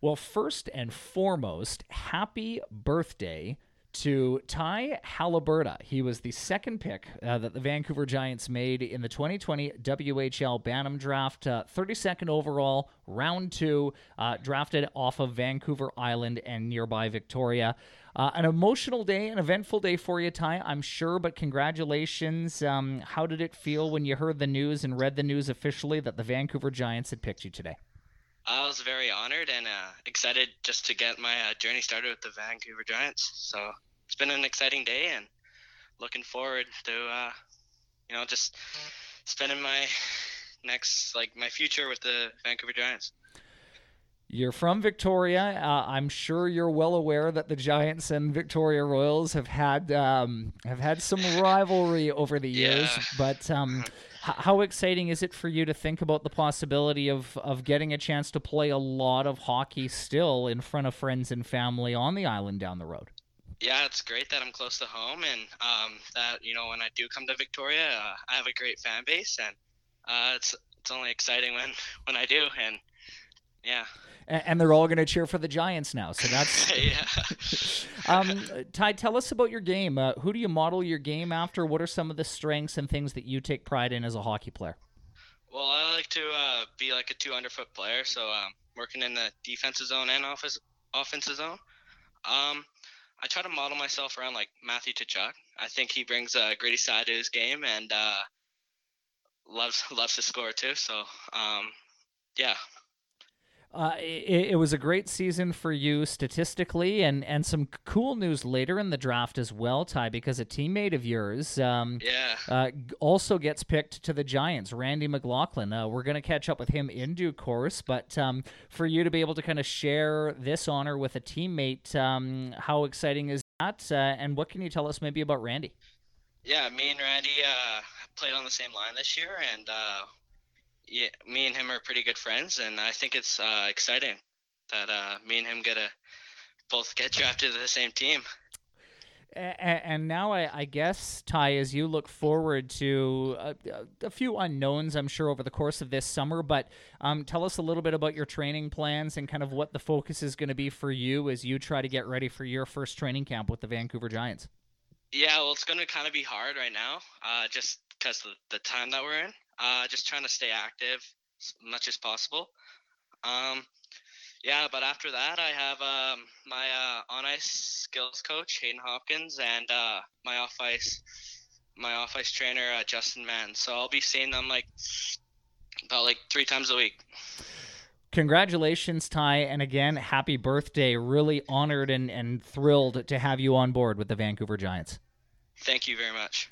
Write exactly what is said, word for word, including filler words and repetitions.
Well, first and foremost, happy birthday to Ty Haliburton. He was the second pick uh, that the Vancouver Giants made in the twenty twenty W H L Bantam Draft, uh, thirty-second overall, round two, uh, drafted off of Vancouver Island and nearby Victoria. Uh, an emotional day, an eventful day for you, Ty, I'm sure, but congratulations. Um, how did it feel when you heard the news and read the news officially that the Vancouver Giants had picked you today? I was very honored and uh, excited just to get my uh, journey started with the Vancouver Giants. So it's been an exciting day and looking forward to, uh, you know, just spending my next, like, my future with the Vancouver Giants. You're from Victoria. Uh, I'm sure you're well aware that the Giants and Victoria Royals have had um, have had some rivalry over the years. Yeah. But um, h- how exciting is it for you to think about the possibility of, of getting a chance to play a lot of hockey still in front of friends and family on the island down the road? Yeah, it's great that I'm close to home and um, that, you know, when I do come to Victoria, uh, I have a great fan base, and uh, it's it's only exciting when, when I do, and yeah. And they're all going to cheer for the Giants now, so that's... yeah. um, Ty, tell us about your game. Uh, who do you model your game after? What are some of the strengths and things that you take pride in as a hockey player? Well, I like to uh, be like a two hundred-foot player, so um, working in the defensive zone and office, offensive zone. Um, I try to model myself around like Matthew Tkachuk. I think he brings a gritty side to his game and uh, loves loves to score too. So, um, yeah. Uh, it, it was a great season for you statistically, and, and some cool news later in the draft as well, Ty, because a teammate of yours um, yeah. uh, also gets picked to the Giants, Randy McLaughlin. Uh, we're going to catch up with him in due course, but um, for you to be able to kind of share this honor with a teammate, um, how exciting is that, uh, and what can you tell us maybe about Randy? Yeah, me and Randy uh, played on the same line this year, and uh, yeah, me and him are pretty good friends, and I think it's uh, exciting that uh, me and him get to both get drafted to the same team. And now I, I guess, Ty, as you look forward to a, a few unknowns, I'm sure, over the course of this summer, but um, tell us a little bit about your training plans and kind of what the focus is going to be for you as you try to get ready for your first training camp with the Vancouver Giants. Yeah, well, it's going to kind of be hard right now, uh, just because of the time that we're in. Uh, just trying to stay active as much as possible. Um, yeah, but after that, I have um, my uh, on-ice skills coach, Hayden Hopkins, and uh, my off-ice my off-ice trainer, uh, Justin Mann. So I'll be seeing them like about like three times a week. Congratulations, Ty, and again, happy birthday. Really honored and, and thrilled to have you on board with the Vancouver Giants. Thank you very much.